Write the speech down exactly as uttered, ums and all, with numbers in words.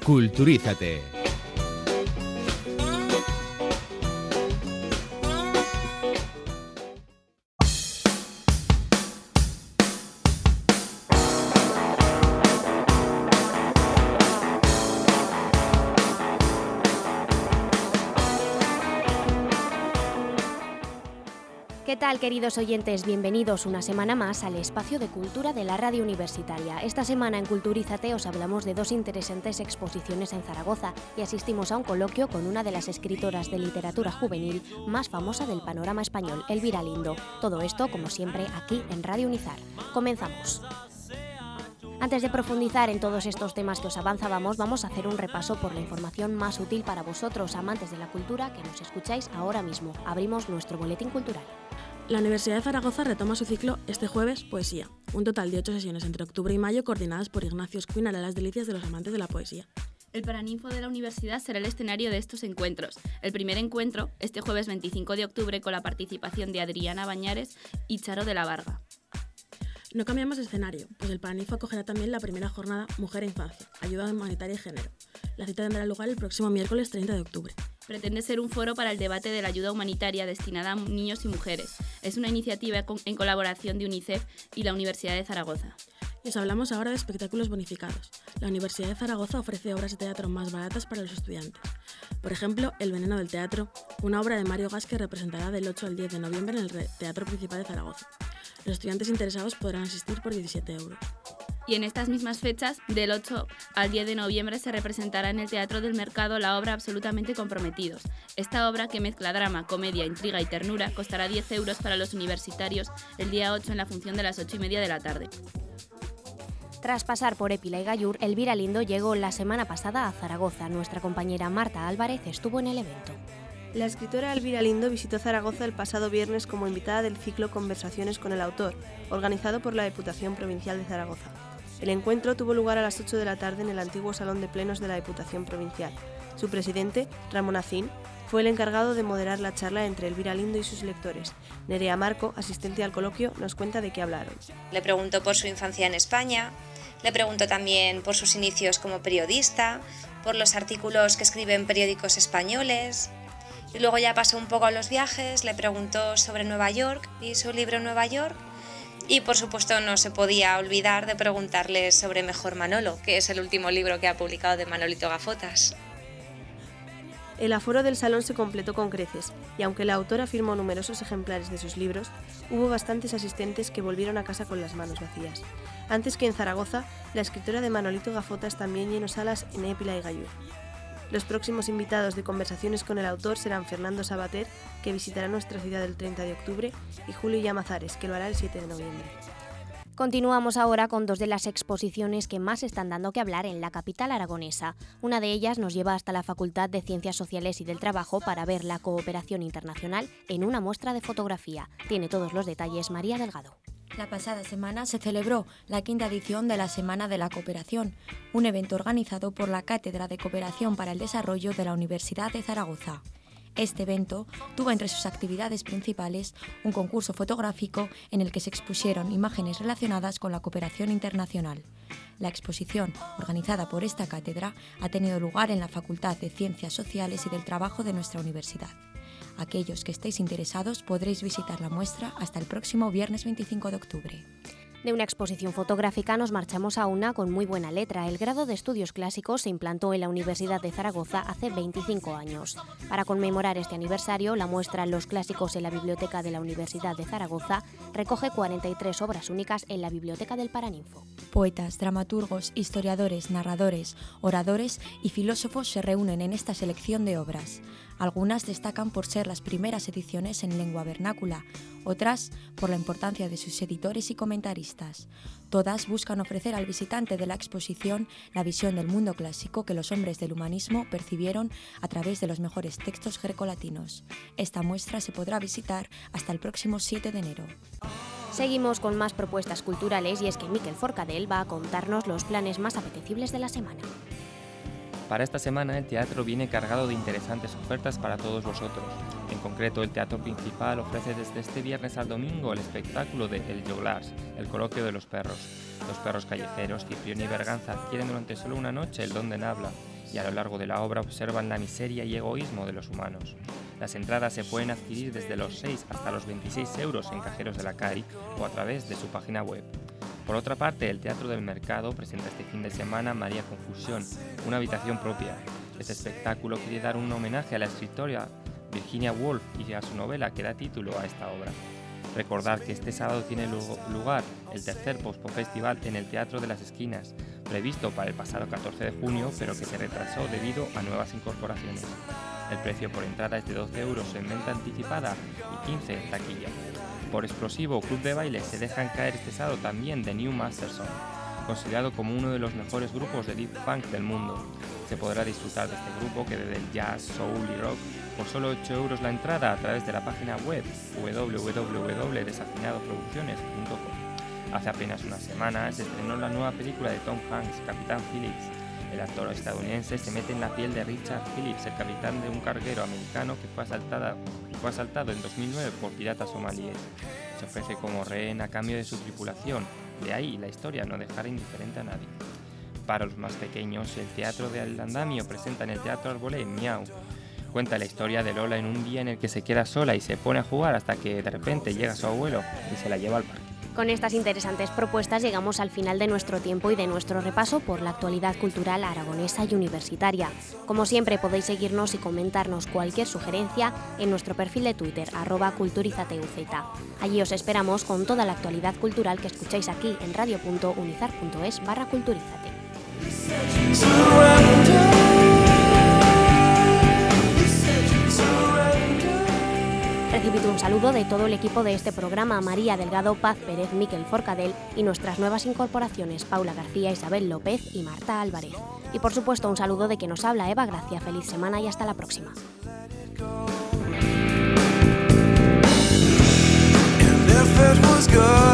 Culturízate. ¿Qué tal, queridos oyentes? Bienvenidos una semana más al espacio de cultura de la radio universitaria. Esta semana en Culturízate os hablamos de dos interesantes exposiciones en Zaragoza y asistimos a un coloquio con una de las escritoras de literatura juvenil más famosa del panorama español, Elvira Lindo. Todo esto, como siempre, aquí en Radio Unizar. Comenzamos. Antes de profundizar en todos estos temas que os avanzábamos, vamos a hacer un repaso por la información más útil para vosotros, amantes de la cultura, que nos escucháis ahora mismo. Abrimos nuestro boletín cultural. La Universidad de Zaragoza retoma su ciclo este jueves Poesía, un total de ocho sesiones entre octubre y mayo coordinadas por Ignacio Escuinal a las delicias de los amantes de la poesía. El Paraninfo de la universidad será el escenario de estos encuentros. El primer encuentro, este jueves veinticinco de octubre, con la participación de Adriana Bañares y Charo de la Varga. No cambiamos de escenario, pues el Paraninfo acogerá también la primera jornada Mujer e Infancia, Ayuda Humanitaria y Género. La cita tendrá lugar el próximo miércoles treinta de octubre. Pretende ser un foro para el debate de la ayuda humanitaria destinada a niños y mujeres. Es una iniciativa en colaboración de UNICEF y la Universidad de Zaragoza. Y os hablamos ahora de espectáculos bonificados. La Universidad de Zaragoza ofrece obras de teatro más baratas para los estudiantes. Por ejemplo, El veneno del teatro, una obra de Mario Gas que representará del ocho al diez de noviembre en el Teatro Principal de Zaragoza. Los estudiantes interesados podrán asistir por diecisiete euros. Y en estas mismas fechas, del ocho al diez de noviembre, se representará en el Teatro del Mercado la obra Absolutamente comprometidos. Esta obra, que mezcla drama, comedia, intriga y ternura, costará diez euros para los universitarios el día ocho en la función de las ocho y media de la tarde. Tras pasar por Épila y Gallur, Elvira Lindo llegó la semana pasada a Zaragoza. Nuestra compañera Marta Álvarez estuvo en el evento. La escritora Elvira Lindo visitó Zaragoza el pasado viernes como invitada del ciclo Conversaciones con el autor, organizado por la Diputación Provincial de Zaragoza. El encuentro tuvo lugar a las ocho de la tarde en el antiguo Salón de Plenos de la Diputación Provincial. Su presidente, Ramón Acín, fue el encargado de moderar la charla entre Elvira Lindo y sus lectores. Nerea Marco, asistente al coloquio, nos cuenta de qué hablaron. Le preguntó por su infancia en España, le preguntó también por sus inicios como periodista, por los artículos que escribe en periódicos españoles. Y luego ya pasó un poco a los viajes, le preguntó sobre Nueva York y su libro Nueva York. Y por supuesto no se podía olvidar de preguntarle sobre Mejor Manolo, que es el último libro que ha publicado de Manolito Gafotas. El aforo del salón se completó con creces, y aunque la autora firmó numerosos ejemplares de sus libros, hubo bastantes asistentes que volvieron a casa con las manos vacías. Antes que en Zaragoza, la escritora de Manolito Gafotas también llenó salas en Épila y Gallur. Los próximos invitados de Conversaciones con el autor serán Fernando Sabater, que visitará nuestra ciudad el treinta de octubre, y Julio Llamazares, que lo hará el siete de noviembre. Continuamos ahora con dos de las exposiciones que más están dando que hablar en la capital aragonesa. Una de ellas nos lleva hasta la Facultad de Ciencias Sociales y del Trabajo para ver la cooperación internacional en una muestra de fotografía. Tiene todos los detalles María Delgado. La pasada semana se celebró la quinta edición de la Semana de la Cooperación, un evento organizado por la Cátedra de Cooperación para el Desarrollo de la Universidad de Zaragoza. Este evento tuvo entre sus actividades principales un concurso fotográfico en el que se expusieron imágenes relacionadas con la cooperación internacional. La exposición, organizada por esta cátedra, ha tenido lugar en la Facultad de Ciencias Sociales y del Trabajo de nuestra universidad. Aquellos que estéis interesados podréis visitar la muestra hasta el próximo viernes veinticinco de octubre. De una exposición fotográfica nos marchamos a una con muy buena letra. El grado de Estudios Clásicos se implantó en la Universidad de Zaragoza hace veinticinco años. Para conmemorar este aniversario, la muestra Los Clásicos en la Biblioteca de la Universidad de Zaragoza recoge cuarenta y tres obras únicas en la Biblioteca del Paraninfo. Poetas, dramaturgos, historiadores, narradores, oradores y filósofos se reúnen en esta selección de obras. Algunas destacan por ser las primeras ediciones en lengua vernácula, otras por la importancia de sus editores y comentaristas. Todas buscan ofrecer al visitante de la exposición la visión del mundo clásico que los hombres del humanismo percibieron a través de los mejores textos grecolatinos. Esta muestra se podrá visitar hasta el próximo siete de enero. Seguimos con más propuestas culturales y es que Miquel Forcadell va a contarnos los planes más apetecibles de la semana. Para esta semana el teatro viene cargado de interesantes ofertas para todos vosotros. En concreto, el Teatro Principal ofrece desde este viernes al domingo el espectáculo de El Joglars, el coloquio de los perros. Los perros callejeros, Ciprión y Berganza, adquieren durante solo una noche el don de habla y a lo largo de la obra observan la miseria y egoísmo de los humanos. Las entradas se pueden adquirir desde los seis hasta los veintiséis euros en cajeros de la Cari o a través de su página web. Por otra parte, el Teatro del Mercado presenta este fin de semana María Confusión, una habitación propia. Este espectáculo quiere dar un homenaje a la escritora Virginia Woolf y a su novela que da título a esta obra. Recordar que este sábado tiene lugar el tercer Pospo Festival en el Teatro de las Esquinas, previsto para el pasado catorce de junio, pero que se retrasó debido a nuevas incorporaciones. El precio por entrada es de doce euros en venta anticipada y quince en taquilla. Por explosivo club de baile se dejan caer este sábado también The New Masterson, considerado como uno de los mejores grupos de deep funk del mundo. Se podrá disfrutar de este grupo que desde el jazz, soul y rock por solo ocho euros la entrada a través de la página web w w w punto desafinado producciones punto com. Hace apenas una semana se estrenó la nueva película de Tom Hanks, Capitán Phillips. El actor estadounidense se mete en la piel de Richard Phillips, el capitán de un carguero americano que fue, asaltada, fue asaltado en dos mil nueve por piratas somalíes. Se ofrece como rehén a cambio de su tripulación, de ahí la historia no dejará indiferente a nadie. Para los más pequeños, el Teatro del Andamio presenta en el Teatro Arbolé Miau. Cuenta la historia de Lola en un día en el que se queda sola y se pone a jugar hasta que de repente llega su abuelo y se la lleva al parque. Con estas interesantes propuestas llegamos al final de nuestro tiempo y de nuestro repaso por la actualidad cultural aragonesa y universitaria. Como siempre podéis seguirnos y comentarnos cualquier sugerencia en nuestro perfil de Twitter, arroba culturizateuz. Allí os esperamos con toda la actualidad cultural que escucháis aquí en radio punto unizar punto es barra culturizate. Recibid un saludo de todo el equipo de este programa, María Delgado, Paz Pérez, Miquel Forcadell y nuestras nuevas incorporaciones, Paula García, Isabel López y Marta Álvarez. Y por supuesto un saludo de que nos habla Eva Gracia. Feliz semana y hasta la próxima. If it was good.